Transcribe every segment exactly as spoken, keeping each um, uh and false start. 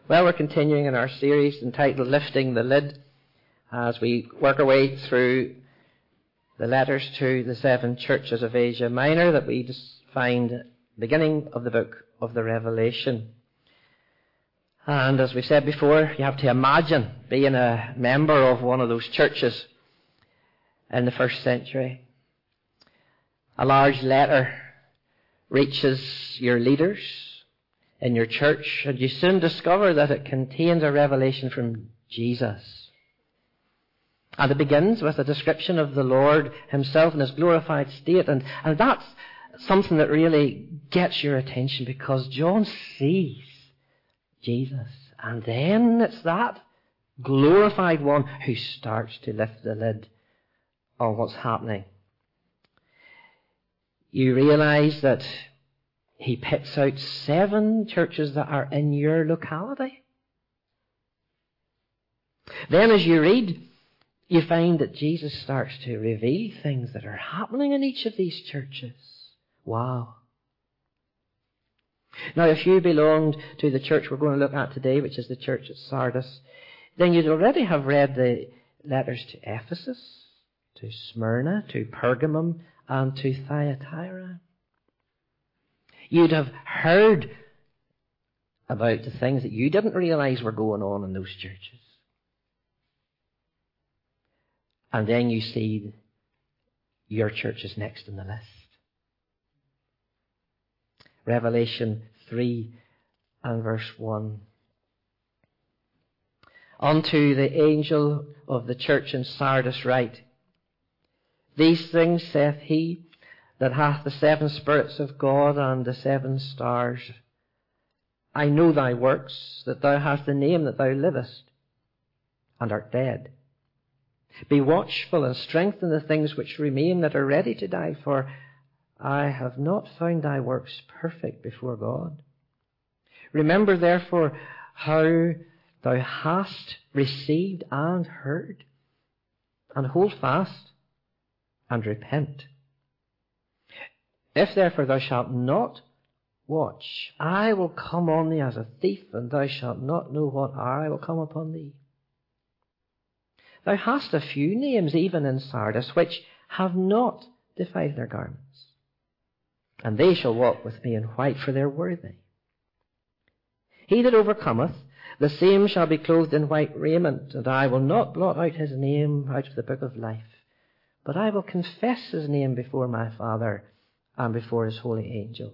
Well, we're continuing in our series entitled Lifting the Lid as we work our way through the letters to the seven churches of Asia Minor that we just find beginning of the book of the Revelation. And as we said before, you have to imagine being a member of one of those churches in the first century. A large letter reaches your leaders in your church, and you soon discover that it contains a revelation from Jesus. And it begins with a description of the Lord himself in his glorified state. And, and that's something that really gets your attention, because John sees Jesus. And then it's that glorified one who starts to lift the lid on what's happening. You realize that he picks out seven churches that are in your locality. Then as you read, you find that Jesus starts to reveal things that are happening in each of these churches. Wow. Now, if you belonged to the church we're going to look at today, which is the church at Sardis, then you'd already have read the letters to Ephesus, to Smyrna, to Pergamum, and to Thyatira. You'd have heard about the things that you didn't realize were going on in those churches. And then you see your church is next on the list. Revelation three and verse one. Unto the angel of the church in Sardis write, These things saith he that hath the seven spirits of God and the seven stars. I know thy works, that thou hast the name that thou livest, and art dead. Be watchful and strengthen the things which remain that are ready to die, for I have not found thy works perfect before God. Remember therefore how thou hast received and heard, and hold fast and repent. If therefore thou shalt not watch, I will come on thee as a thief, and thou shalt not know what hour I will come upon thee. Thou hast a few names even in Sardis, which have not defiled their garments, and they shall walk with me in white, for they are worthy. He that overcometh, the same shall be clothed in white raiment, and I will not blot out his name out of the book of life, but I will confess his name before my Father and before his holy angels.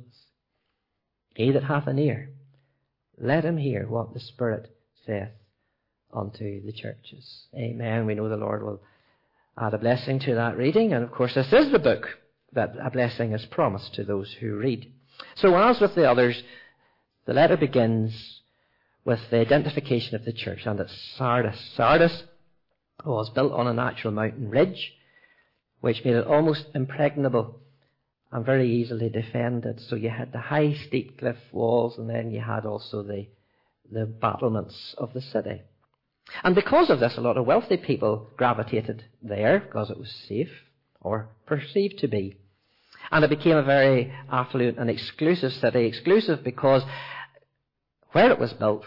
He that hath an ear, let him hear what the Spirit saith unto the churches. Amen. We know the Lord will add a blessing to that reading, and of course this is the book that a blessing is promised to those who read. So as with the others, the letter begins with the identification of the church, and it's Sardis. Sardis was built on a natural mountain ridge, which made it almost impregnable and very easily defended. So you had the high, steep cliff walls, and then you had also the, the battlements of the city. And because of this, a lot of wealthy people gravitated there because it was safe, or perceived to be. And it became a very affluent and exclusive city. Exclusive because where it was built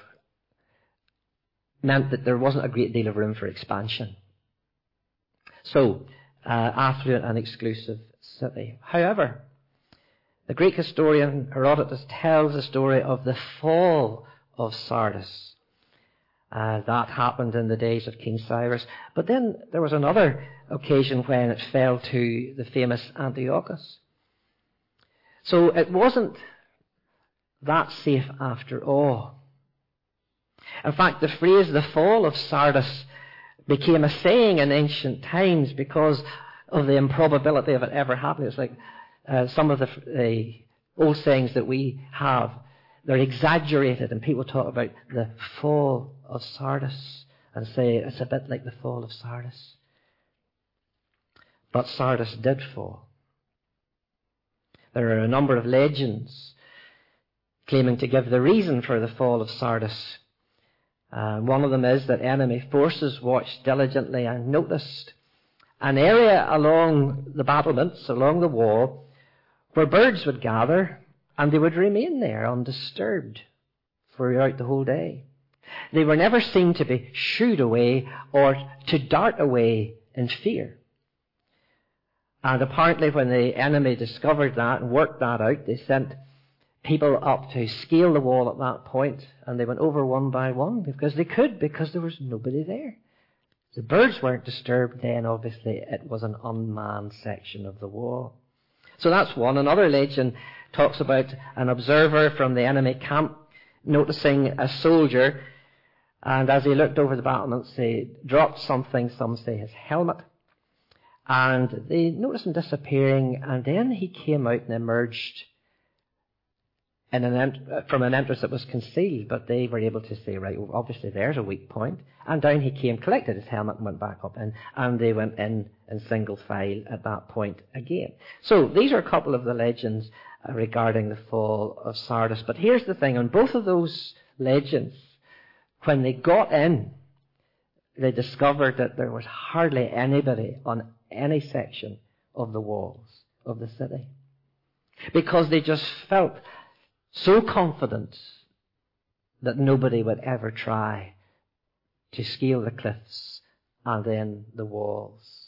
meant that there wasn't a great deal of room for expansion. So, uh, affluent and exclusive city. However, the Greek historian Herodotus tells the story of the fall of Sardis. Uh, that happened in the days of King Cyrus. But then there was another occasion when it fell to the famous Antiochus. So it wasn't that safe after all. In fact, the phrase, the fall of Sardis, became a saying in ancient times because of the improbability of it ever happening. It's like uh, some of the, the old sayings that we have, they're exaggerated, and people talk about the fall of Sardis and say it's a bit like the fall of Sardis. But Sardis did fall. There are a number of legends claiming to give the reason for the fall of Sardis. Uh, one of them is that enemy forces watched diligently and noticed an area along the battlements, along the wall, where birds would gather, and they would remain there undisturbed throughout the whole day. They were never seen to be shooed away or to dart away in fear. And apparently when the enemy discovered that and worked that out, they sent people up to scale the wall at that point, and they went over one by one because they could, because there was nobody there. The birds weren't disturbed then, obviously it was an unmanned section of the wall. So that's one. Another legend talks about an observer from the enemy camp noticing a soldier, and as he looked over the battlements, he dropped something, some say his helmet, and they noticed him disappearing, and then he came out and emerged in an ent- from an entrance that was concealed, but they were able to say, right, well, obviously there's a weak point. And down he came, collected his helmet and went back up in, and they went in in single file at that point again. So these are a couple of the legends uh, regarding the fall of Sardis. But here's the thing, on both of those legends, when they got in, they discovered that there was hardly anybody on any section of the walls of the city, because they just felt so confident that nobody would ever try to scale the cliffs and then the walls.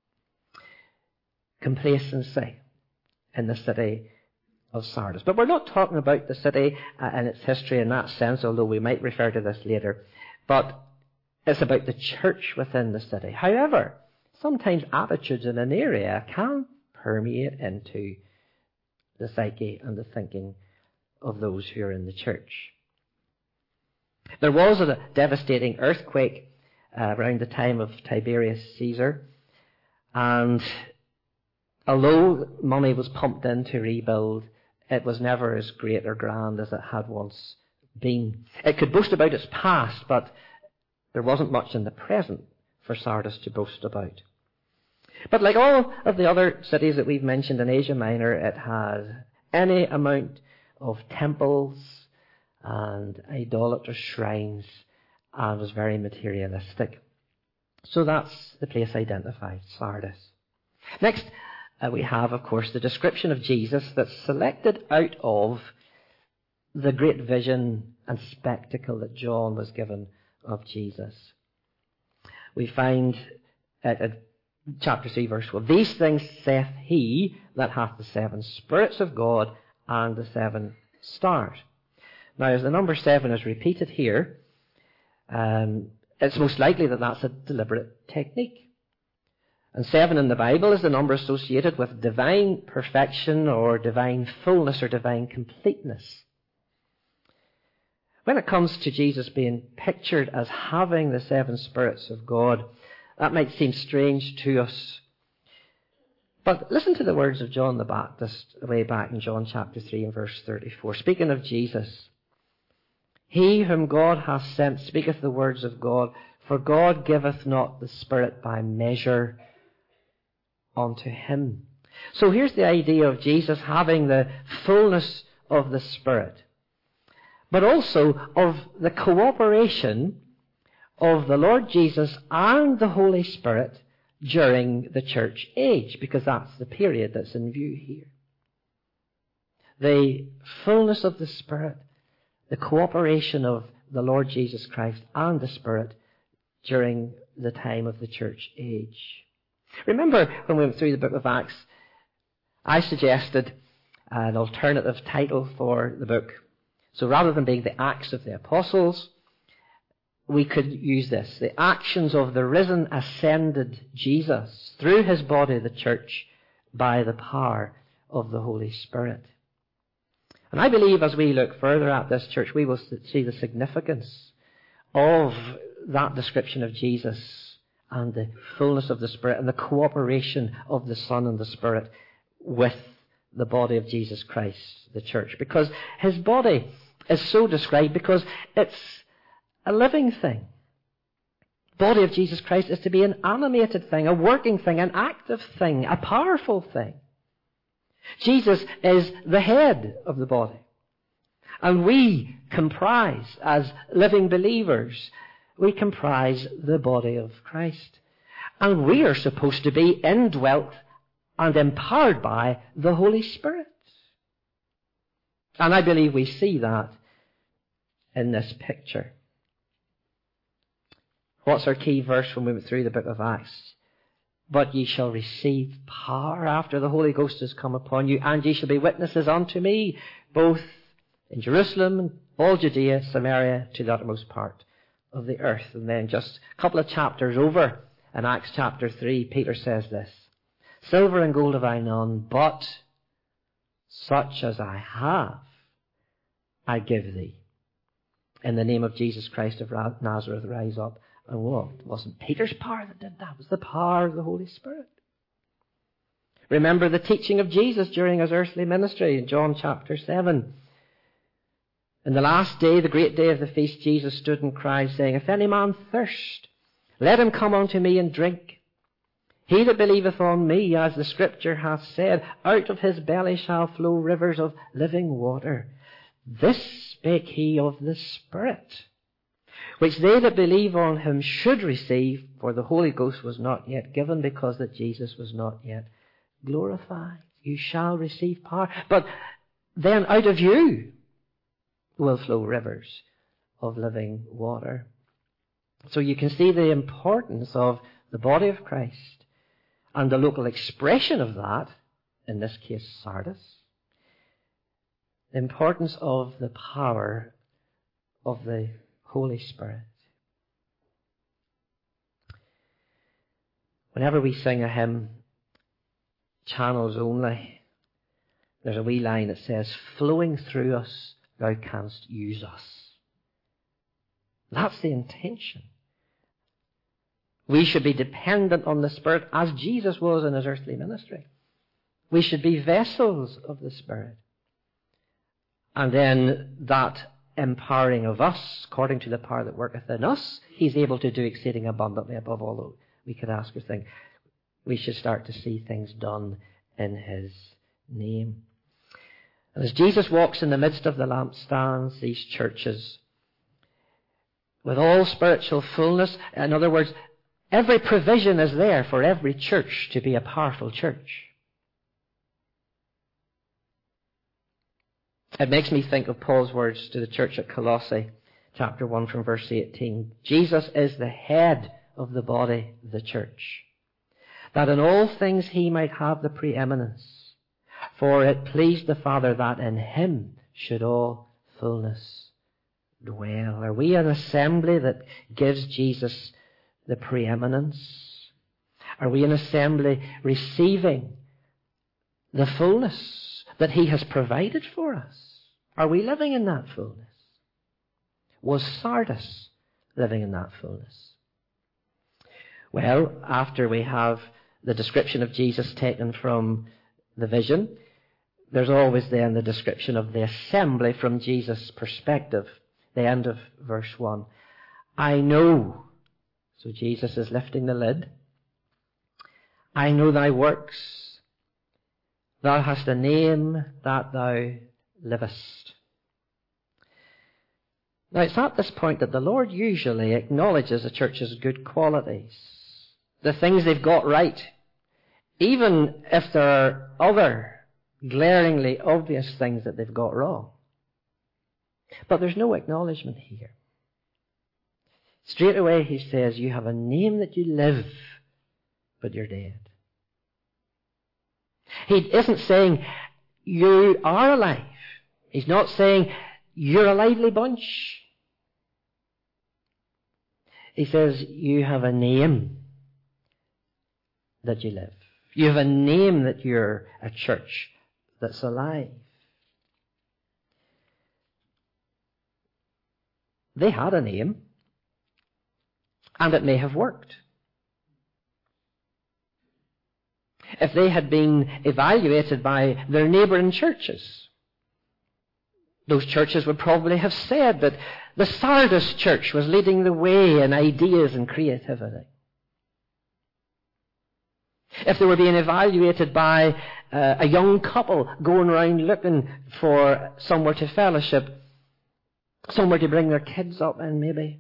Complacency in the city of Sardis. But we're not talking about the city and its history in that sense, although we might refer to this later. But it's about the church within the city. However, sometimes attitudes in an area can permeate into the psyche and the thinking of those who are in the church. There was a devastating earthquake uh, around the time of Tiberius Caesar, and although money was pumped in to rebuild, it was never as great or grand as it had once been. It could boast about its past, but there wasn't much in the present for Sardis to boast about. But like all of the other cities that we've mentioned in Asia Minor, it had any amount of temples and idolatrous shrines, and was very materialistic. So that's the place identified, Sardis. Next, uh, we have, of course, the description of Jesus that's selected out of the great vision and spectacle that John was given of Jesus. We find at, at chapter three, verse twelve, "These things saith he that hath the seven spirits of God and the seven stars." Now, as the number seven is repeated here, um, it's most likely that that's a deliberate technique. And seven in the Bible is the number associated with divine perfection or divine fullness or divine completeness. When it comes to Jesus being pictured as having the seven spirits of God, that might seem strange to us. But listen to the words of John the Baptist way back in John chapter three and verse thirty-four. Speaking of Jesus, "He whom God hath sent speaketh the words of God, for God giveth not the Spirit by measure unto him." So here's the idea of Jesus having the fullness of the Spirit, but also of the cooperation of the Lord Jesus and the Holy Spirit during the church age, because that's the period that's in view here. The fullness of the Spirit, the cooperation of the Lord Jesus Christ and the Spirit during the time of the church age. Remember when we went through the book of Acts, I suggested an alternative title for the book. So rather than being the Acts of the Apostles, we could use this: the actions of the risen, ascended Jesus through his body, the church, by the power of the Holy Spirit. And I believe as we look further at this church, we will see the significance of that description of Jesus and the fullness of the Spirit and the cooperation of the Son and the Spirit with the body of Jesus Christ, the church. Because his body is so described because it's a living thing. The body of Jesus Christ is to be an animated thing, a working thing, an active thing, a powerful thing. Jesus is the head of the body. And we comprise, as living believers, we comprise the body of Christ. And we are supposed to be indwelt and empowered by the Holy Spirit. And I believe we see that in this picture. What's our key verse when we went through the book of Acts? But ye shall receive power after the Holy Ghost has come upon you, and ye shall be witnesses unto me, both in Jerusalem, all Judea, Samaria, to the uttermost part of the earth. And then just a couple of chapters over, in Acts chapter three, Peter says this, Silver and gold have I none, but such as I have, I give thee. In the name of Jesus Christ of Nazareth, rise up and walk. It wasn't Peter's power that did that. It was the power of the Holy Spirit. Remember the teaching of Jesus during his earthly ministry in John chapter seven. In the last day, the great day of the feast, Jesus stood and cried, saying, If any man thirst, let him come unto me and drink. He that believeth on me, as the Scripture hath said, out of his belly shall flow rivers of living water. This spake he of the Spirit, which they that believe on him should receive, for the Holy Ghost was not yet given, because that Jesus was not yet glorified. You shall receive power. But then out of you will flow rivers of living water. So you can see the importance of the body of Christ and the local expression of that, in this case Sardis, the importance of the power of the Holy Spirit. Whenever we sing a hymn, Channels Only, there's a wee line that says, Flowing through us, thou canst use us. That's the intention. We should be dependent on the Spirit as Jesus was in his earthly ministry. We should be vessels of the Spirit. And then that empowering of us, according to the power that worketh in us, he's able to do exceeding abundantly above all that we could ask or think. We should start to see things done in his name. And as Jesus walks in the midst of the lampstands, these churches, with all spiritual fullness, in other words, every provision is there for every church to be a powerful church. It makes me think of Paul's words to the church at Colossae, chapter one from verse eighteen. Jesus is the head of the body, the church, that in all things he might have the preeminence. For it pleased the Father that in him should all fullness dwell. Are we an assembly that gives Jesus the preeminence? Are we an assembly receiving the fullness that he has provided for us? Are we living in that fullness? Was Sardis living in that fullness? Well, after we have the description of Jesus taken from the vision, there's always then the description of the assembly from Jesus' perspective. The end of verse one. I know. So Jesus is lifting the lid. I know thy works. Thou hast a name that thou livest. Now it's at this point that the Lord usually acknowledges the church's good qualities, the things they've got right, even if there are other glaringly obvious things that they've got wrong. But there's no acknowledgement here. Straight away he says, you have a name that you live, but you're dead. He isn't saying you are alive. He's not saying you're a lively bunch. He says you have a name that you live. You have a name that you're a church that's alive. They had a name, and it may have worked. If they had been evaluated by their neighbouring churches, those churches would probably have said that the Sardis church was leading the way in ideas and creativity. If they were being evaluated by uh, a young couple going around looking for somewhere to fellowship, somewhere to bring their kids up in maybe,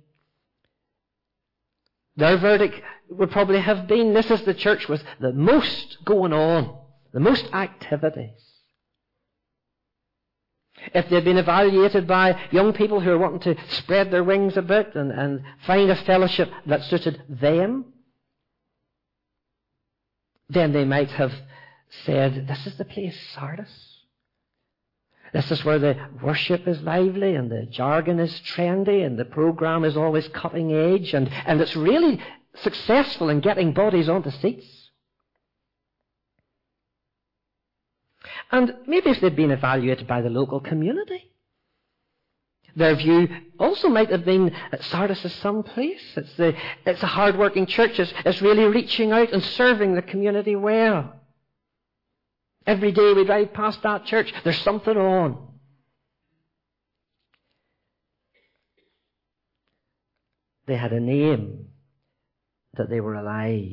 their verdict would probably have been, this is the church with the most going on, the most activities. if they'd been evaluated by young people who are wanting to spread their wings a bit and, and find a fellowship that suited them, then they might have said, this is the place, Sardis. This is where the worship is lively and the jargon is trendy and the program is always cutting edge and, and it's really successful in getting bodies onto seats. And maybe if they'd been evaluated by the local community, their view also might have been that Sardis is some place. It's, the, it's a hard-working church. It's, it's really reaching out and serving the community well. Every day we drive past that church, there's something on. They had a name, that they were alive.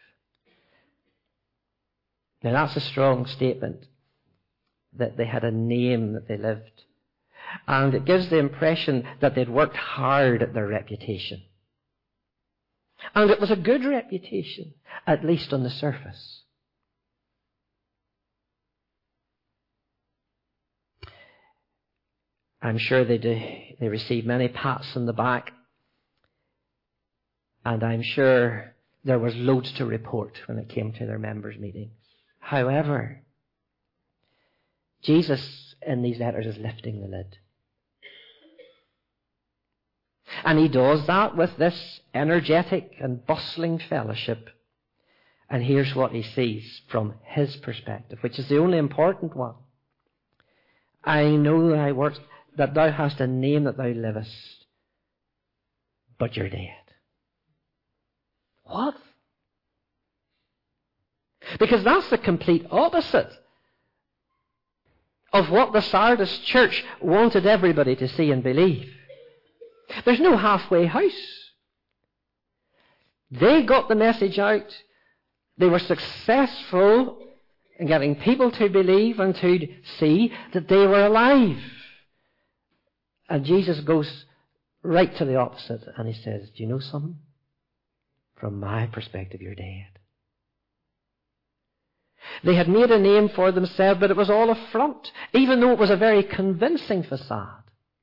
Now that's a strong statement, that they had a name, that they lived. And it gives the impression that they'd worked hard at their reputation. And it was a good reputation, at least on the surface. I'm sure they do, they received many pats on the back. And I'm sure there was loads to report when it came to their members' meetings. However, Jesus in these letters is lifting the lid. And he does that with this energetic and bustling fellowship. And here's what he sees from his perspective, which is the only important one. I know that I work, that thou hast a name that thou livest, but you're dead. What? Because that's the complete opposite of what the Sardis church wanted everybody to see and believe. There's no halfway house. They got the message out. They were successful in getting people to believe and to see that they were alive. And Jesus goes right to the opposite and he says, do you know something? From my perspective, you're dead. They had made a name for themselves, but it was all a front, even though it was a very convincing facade.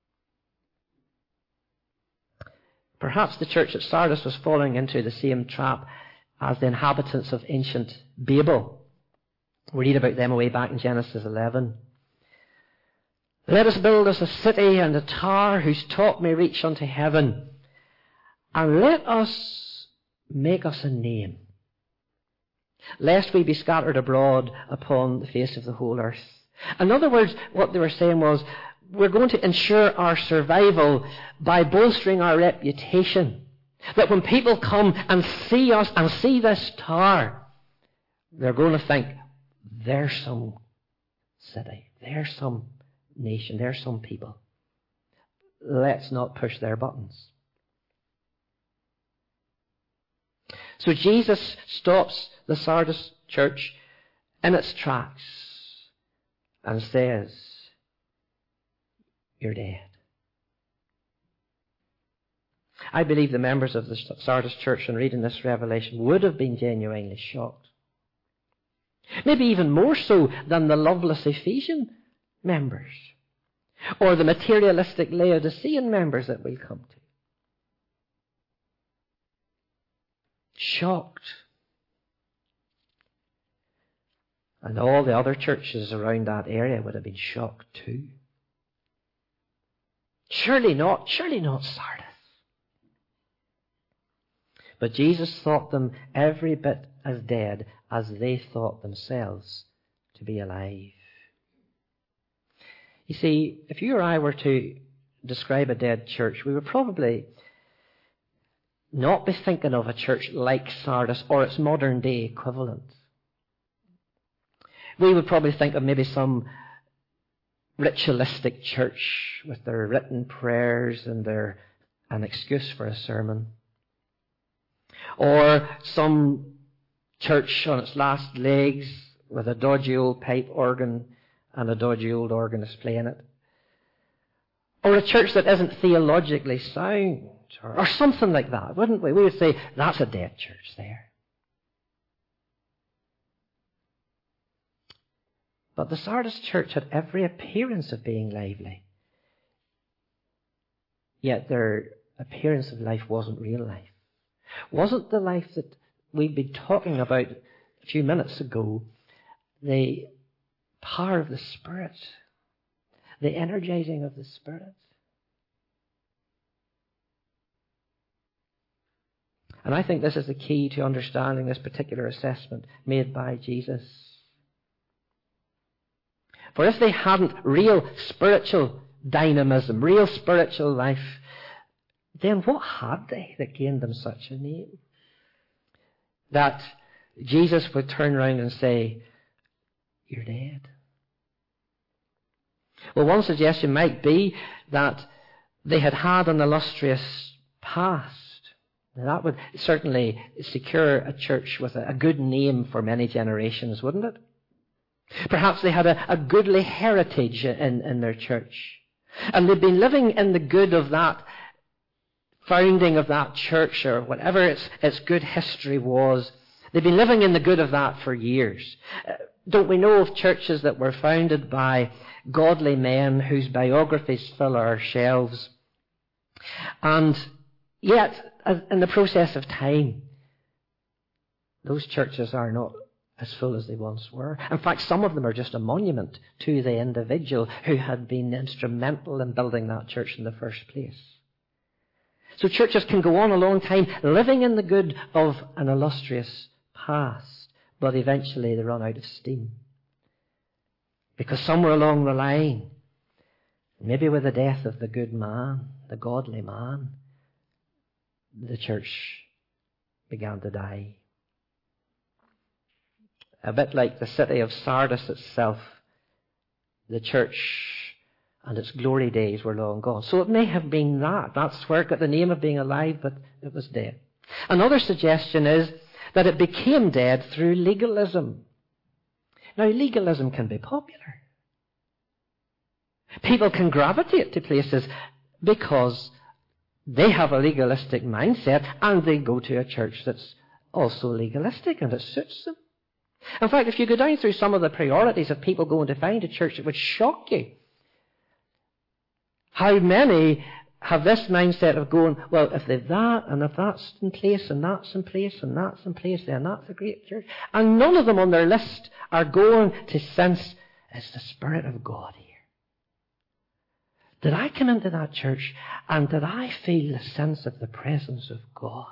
Perhaps the church at Sardis was falling into the same trap as the inhabitants of ancient Babel. We read about them way back in Genesis eleven. Let us build us a city and a tower whose top may reach unto heaven, and let us make us a name, lest we be scattered abroad upon the face of the whole earth. In other words, what they were saying was, we're going to ensure our survival by bolstering our reputation. That when people come and see us and see this tower, they're going to think, there's some city, there's some nation, there's some people. Let's not push their buttons. So Jesus stops the Sardis church in its tracks and says, you're dead. I believe the members of the Sardis church in reading this revelation would have been genuinely shocked. Maybe even more so than the loveless Ephesian members or the materialistic Laodicean members that we'll come to. Shocked. And all the other churches around that area would have been shocked too. Surely not, surely not Sardis. But Jesus thought them every bit as dead as they thought themselves to be alive. You see, if you or I were to describe a dead church, we would probably not be thinking of a church like Sardis or its modern day equivalent. We would probably think of maybe some ritualistic church with their written prayers and their an excuse for a sermon. Or some church on its last legs with a dodgy old pipe organ and a dodgy old organist playing it. Or a church that isn't theologically sound. Or, or something like that, wouldn't we? We would say, that's a dead church there. But the Sardis church had every appearance of being lively. Yet their appearance of life wasn't real life. Wasn't the life that we've been talking about a few minutes ago, the power of the Spirit, the energizing of the Spirit. And I think this is the key to understanding this particular assessment made by Jesus. For if they hadn't real spiritual dynamism, real spiritual life, then what had they that gained them such a name? That Jesus would turn around and say, you're dead. Well, one suggestion might be that they had had an illustrious past. Now, that would certainly secure a church with a good name for many generations, wouldn't it? Perhaps they had a, a goodly heritage in, in their church. And they'd been living in the good of that founding of that church, or whatever its, its good history was. They'd been living in the good of that for years. Uh, don't we know of churches that were founded by godly men whose biographies fill our shelves? And yet, in the process of time, those churches are not as full as they once were. In fact, some of them are just a monument to the individual who had been instrumental in building that church in the first place. So churches can go on a long time living in the good of an illustrious past, but eventually they run out of steam. Because somewhere along the line, maybe with the death of the good man, the godly man, the church began to die. A bit like the city of Sardis itself, the church and its glory days were long gone. So it may have been that. That's where it got the name of being alive, but it was dead. Another suggestion is that it became dead through legalism. Now, legalism can be popular. People can gravitate to places because they have a legalistic mindset and they go to a church that's also legalistic and it suits them. In fact, if you go down through some of the priorities of people going to find a church, it would shock you how many have this mindset of going, well, if they've that, and if that's in place, and that's in place, and that's in place, then that's a great church. And none of them on their list are going to sense, it's the Spirit of God here. Did I come into that church, and did I feel the sense of the presence of God?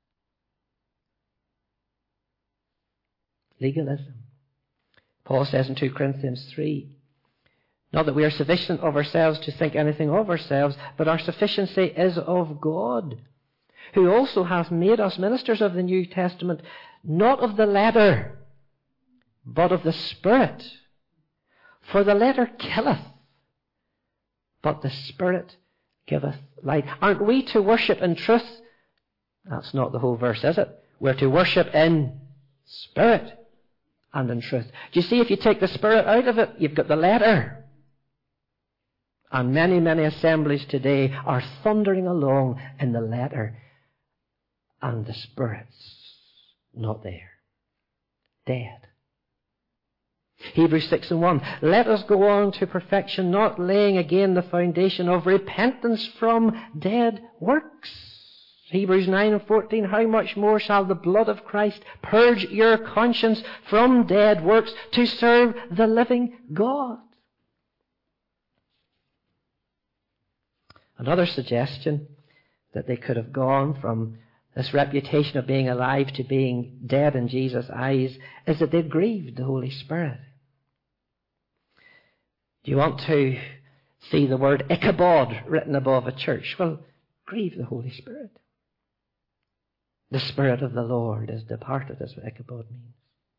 Legalism. Paul says in two Corinthians three, not that we are sufficient of ourselves to think anything of ourselves, but our sufficiency is of God, who also hath made us ministers of the New Testament, not of the letter, but of the Spirit. For the letter killeth, but the Spirit giveth life. Aren't we to worship in truth? That's not the whole verse, is it? We're to worship in spirit and in truth. Do you see, if you take the Spirit out of it, you've got the letter. And many, many assemblies today are thundering along in the letter, and the Spirit's not there. Dead. Hebrews six and one. Let us go on to perfection, not laying again the foundation of repentance from dead works. Hebrews nine and fourteen. How much more shall the blood of Christ purge your conscience from dead works to serve the living God? Another suggestion that they could have gone from this reputation of being alive to being dead in Jesus' eyes is that they'd grieved the Holy Spirit. Do you want to see the word Ichabod written above a church? Well, grieve the Holy Spirit. The Spirit of the Lord is departed, is what Ichabod means.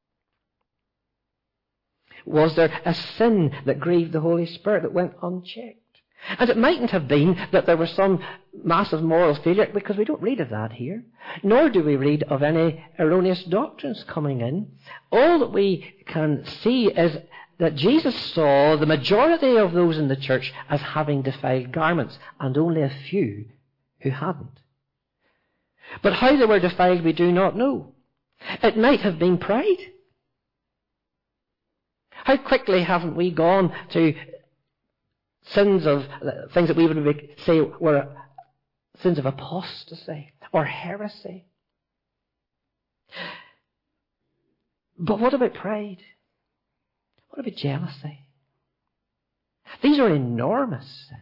Was there a sin that grieved the Holy Spirit that went unchecked? And it mightn't have been that there was some massive moral failure, because we don't read of that here. Nor do we read of any erroneous doctrines coming in. All that we can see is that Jesus saw the majority of those in the church as having defiled garments, and only a few who hadn't. But how they were defiled we do not know. It might have been pride. How quickly haven't we gone to sins of, things that we would say were sins of apostasy or heresy? But what about pride? What about jealousy? These are enormous sins.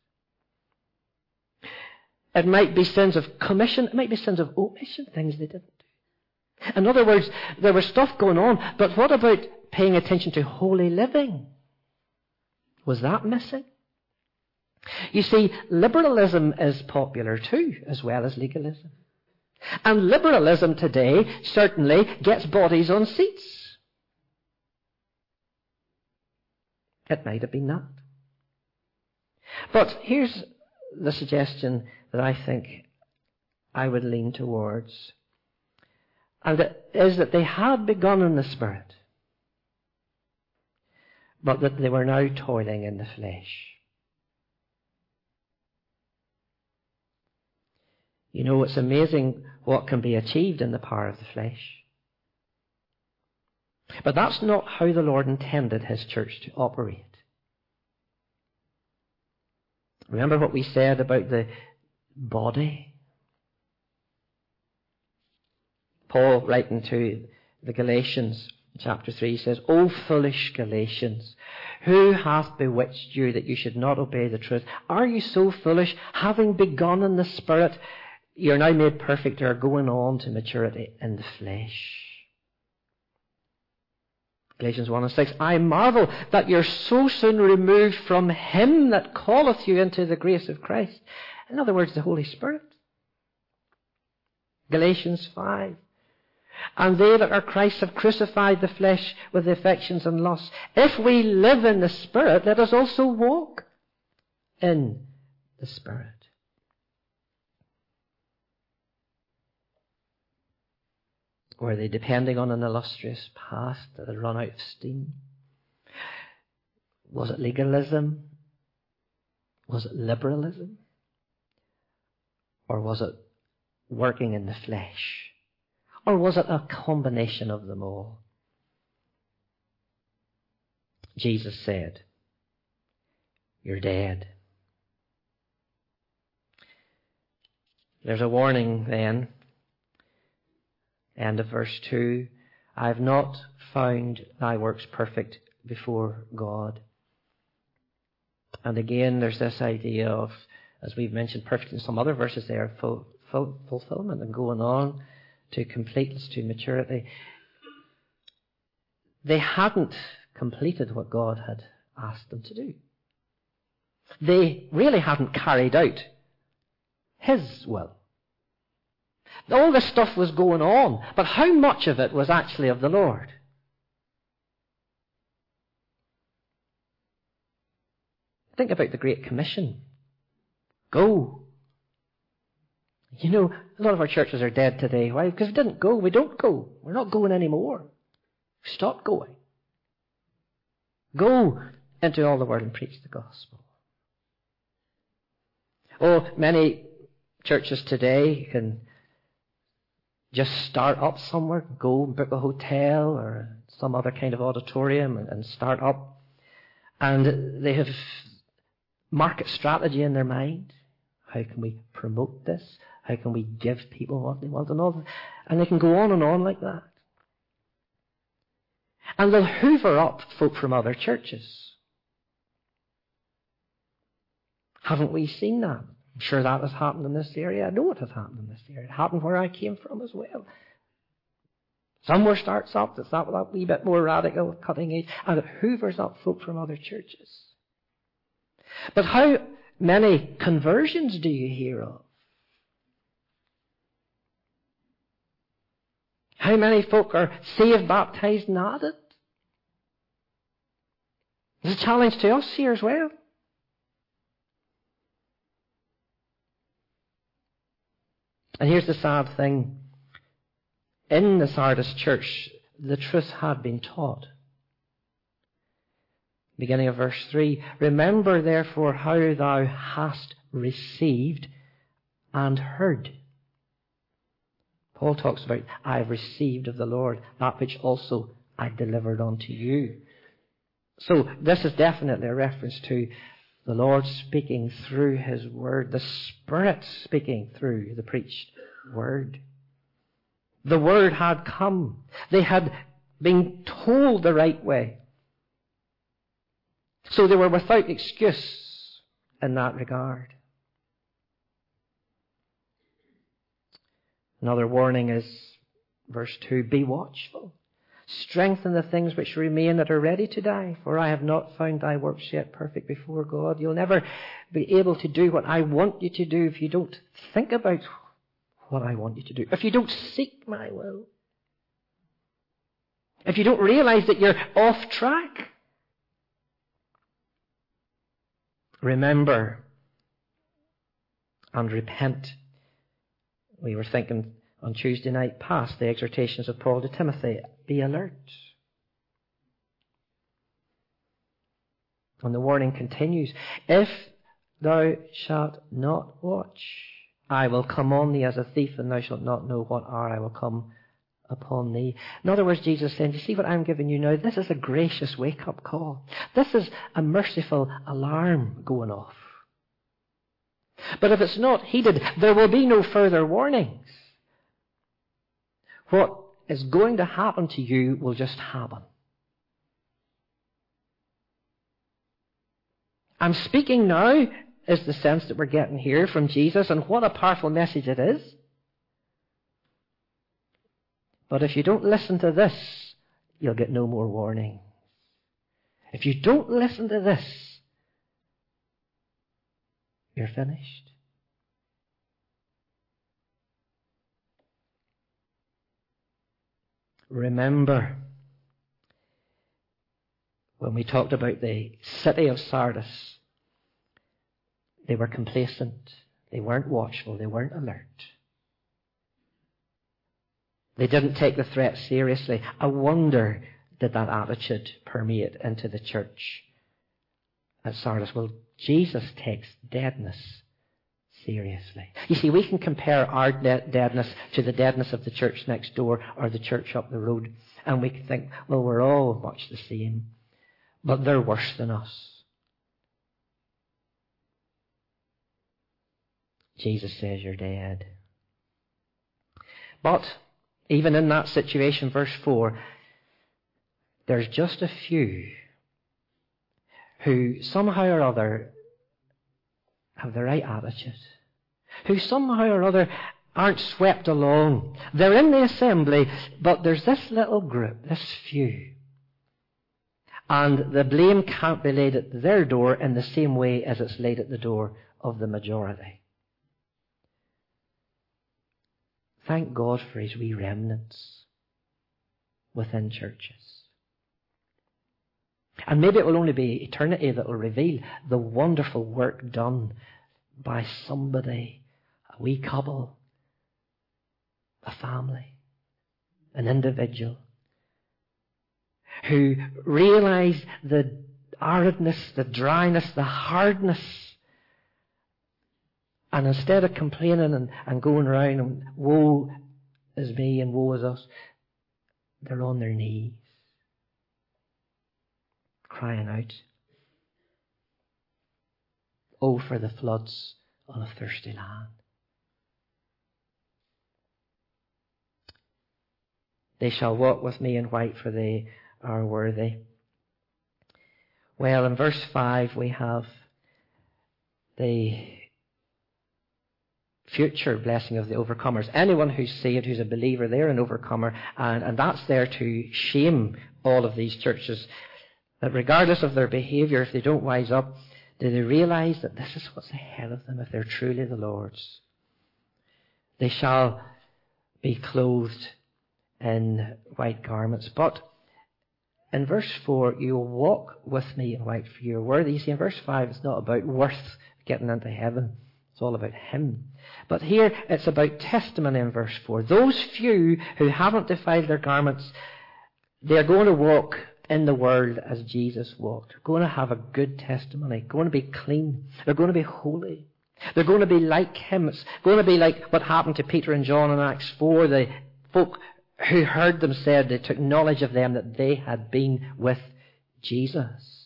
It might be sins of commission. It might be sins of omission, things they didn't do. In other words, there was stuff going on, but what about paying attention to holy living? Was that missing? You see, liberalism is popular too, as well as legalism. And liberalism today certainly gets bodies on seats. It might have been that. But here's the suggestion that I think I would lean towards. And it is that they had begun in the Spirit, but that they were now toiling in the flesh. You know, it's amazing what can be achieved in the power of the flesh. But that's not how the Lord intended His church to operate. Remember what we said about the body? Paul, writing to the Galatians, chapter three, says, O foolish Galatians, who hath bewitched you that you should not obey the truth? Are you so foolish, having begun in the Spirit, you're now made perfect, or going on to maturity in the flesh? Galatians one and six, I marvel that you're so soon removed from Him that calleth you into the grace of Christ. In other words, the Holy Spirit. Galatians five, and they that are Christ have crucified the flesh with the affections and lusts. If we live in the Spirit, let us also walk in the Spirit. Were they depending on an illustrious past that had run out of steam? Was it legalism? Was it liberalism? Or was it working in the flesh? Or was it a combination of them all? Jesus said, you're dead. There's a warning then. End of verse two. I have not found thy works perfect before God. And again, there's this idea of, as we've mentioned, perfect in some other verses there, full, full, fulfillment and going on to completeness, to maturity. They hadn't completed what God had asked them to do. They really hadn't carried out His will. All this stuff was going on, but how much of it was actually of the Lord? Think about the Great Commission. Go. You know, a lot of our churches are dead today. Why? Because we didn't go. We don't go. We're not going anymore. We stopped going. Go into all the world and preach the gospel. Oh, many churches today can just start up somewhere, go and book a hotel or some other kind of auditorium and, and start up. And they have market strategy in their mind. How can we promote this? How can we give people what they want and all that? And they can go on and on like that. And they'll hoover up folk from other churches. Haven't we seen that? I'm sure that has happened in this area. I know it has happened in this area. It happened where I came from as well. Somewhere starts up that's that, that wee bit more radical, cutting edge, and it hoovers up folk from other churches. But how many conversions do you hear of? How many folk are saved, baptized, and added? It's a challenge to us here as well. And here's the sad thing. In the Sardis church, the truth had been taught. Beginning of verse three, remember therefore how thou hast received and heard. Paul talks about, I have received of the Lord that which also I delivered unto you. So this is definitely a reference to the Lord speaking through His Word, the Spirit speaking through the preached Word. The Word had come. They had been told the right way. So they were without excuse in that regard. Another warning is verse two, be watchful. Strengthen the things which remain that are ready to die, for I have not found thy works yet perfect before God. You'll never be able to do what I want you to do if you don't think about what I want you to do, if you don't seek my will, if you don't realize that you're off track. Remember and repent. We were thinking on Tuesday night past the exhortations of Paul to Timothy. Be alert. And the warning continues. If thou shalt not watch, I will come on thee as a thief, and thou shalt not know what hour I will come upon thee. In other words, Jesus saying, you see what I'm giving you now? This is a gracious wake-up call. This is a merciful alarm going off. But if it's not heeded, there will be no further warnings. What is going to happen to you will just happen. I'm speaking now is the sense that we're getting here from Jesus, and what a powerful message it is. But if you don't listen to this, you'll get no more warning. If you don't listen to this, you're finished. Remember, when we talked about the city of Sardis, they were complacent. They weren't watchful. They weren't alert. They didn't take the threat seriously. I wonder, did that attitude permeate into the church at Sardis? Well, Jesus takes deadness seriously. You see, we can compare our de- deadness to the deadness of the church next door or the church up the road, and we can think, well, we're all much the same, but they're worse than us. Jesus says you're dead. But even in that situation, verse four, there's just a few who somehow or other have the right attitude, who somehow or other aren't swept along. They're in the assembly, but there's this little group, this few. And the blame can't be laid at their door in the same way as it's laid at the door of the majority. Thank God for His wee remnants within churches. And maybe it will only be eternity that will reveal the wonderful work done by somebody, a wee couple, a family, an individual, who realize the aridness, the dryness, the hardness, and instead of complaining and, and going around and woe is me and woe is us, they're on their knees, crying out, oh, for the floods on a thirsty land. They shall walk with me in white, for they are worthy. Well, in verse five we have the future blessing of the overcomers. Anyone who's saved, who's a believer, they're an overcomer, and, and that's there to shame all of these churches. That regardless of their behaviour, if they don't wise up, do they realise that this is what's ahead of them if they're truly the Lord's? They shall be clothed in white garments. But in verse four, you'll walk with me in white, for you're worthy. You see, in verse five, it's not about worth getting into heaven. It's all about Him. But here, it's about testimony in verse four. Those few who haven't defiled their garments, they're going to walk in the world as Jesus walked. They're going to have a good testimony. Going to be clean. They're going to be holy. They're going to be like Him. It's going to be like what happened to Peter and John in Acts four. The folk who heard them said they took knowledge of them that they had been with Jesus.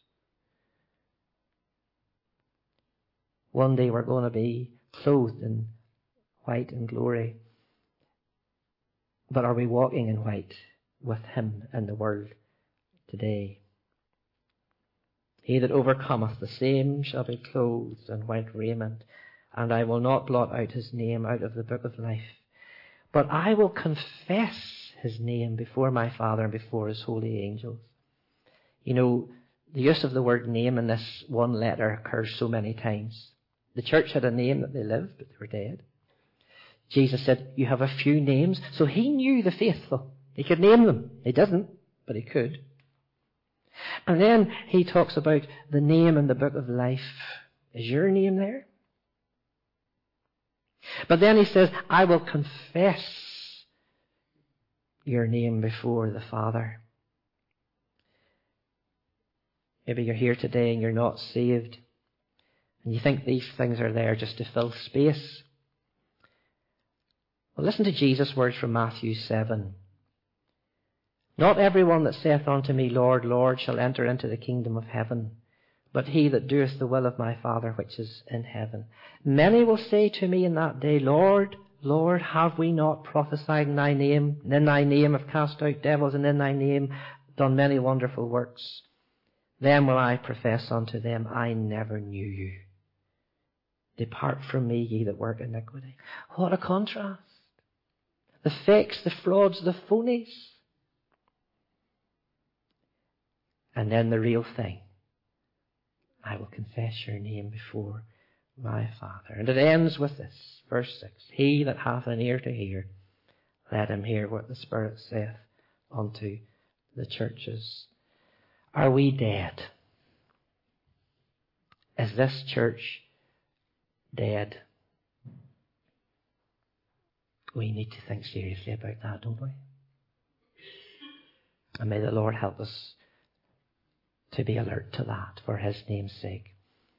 One day we're going to be clothed in white and glory. But are we walking in white with him in the world today? He that overcometh, the same shall be clothed in white raiment, and I will not blot out his name out of the book of life. But I will confess his name before my Father and before his holy angels. You know, the use of the word name in this one letter occurs so many times. The church had a name that they lived, but they were dead. Jesus said, you have a few names. So he knew the faithful. He could name them. He doesn't, but he could. And then he talks about the name in the book of life. Is your name there? But then he says, I will confess your name before the Father. Maybe you're here today and you're not saved, and you think these things are there just to fill space. Well, listen to Jesus' words from Matthew seven. Not everyone that saith unto me, Lord, Lord, shall enter into the kingdom of heaven, but he that doeth the will of my Father which is in heaven. Many will say to me in that day, Lord, Lord, have we not prophesied in thy name, and in thy name have cast out devils, and in thy name done many wonderful works? Then will I profess unto them, I never knew you. Depart from me, ye that work iniquity. What a contrast. The fakes, the frauds, the phonies. And then the real thing. I will confess your name before my Father. And it ends with this, verse six. He that hath an ear to hear, let him hear what the Spirit saith unto the churches. Are we dead? Is this church dead? We need to think seriously about that, don't we? And may the Lord help us to be alert to that for his name's sake.